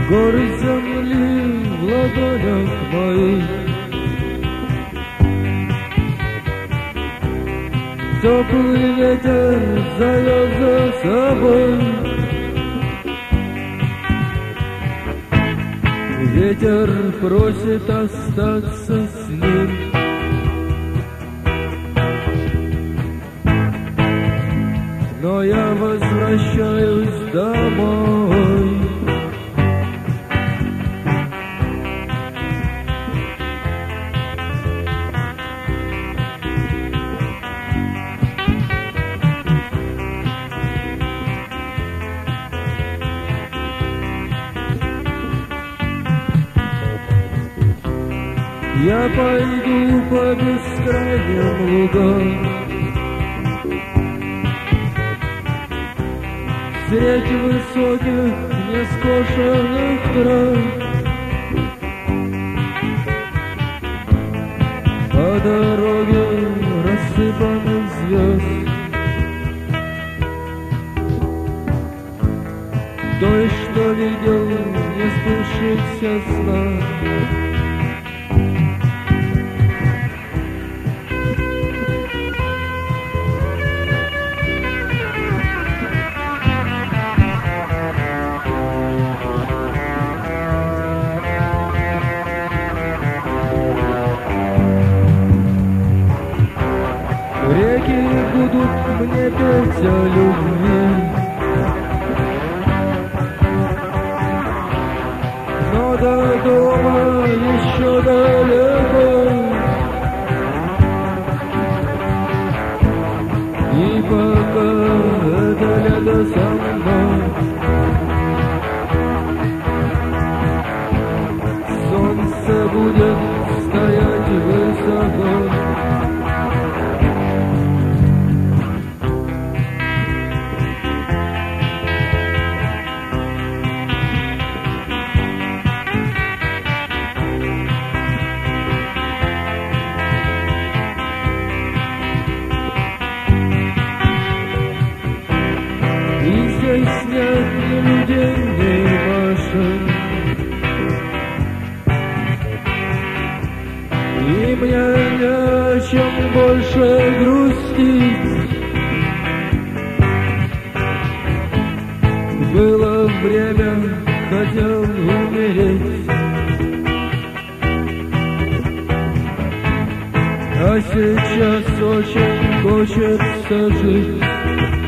горы земли в ладонях моих. Теплый ветер зовет за собой. Ветер просит остаться с ним. Но я возвращаюсь домой. Я пойду по бескрайним лугам, средь высоких нескошенных трав, по дороге рассыпанных звезд. Той, что видел не сбывшихся снах. Реки будут мне петь о любви, но до дома еще далеко. И пока это лето со мной, солнце будет стоять высоко. И здесь нет ни людей, ни машин, и мне не о чем больше грустить. Было время, хотел умереть, а сейчас очень хочется жить.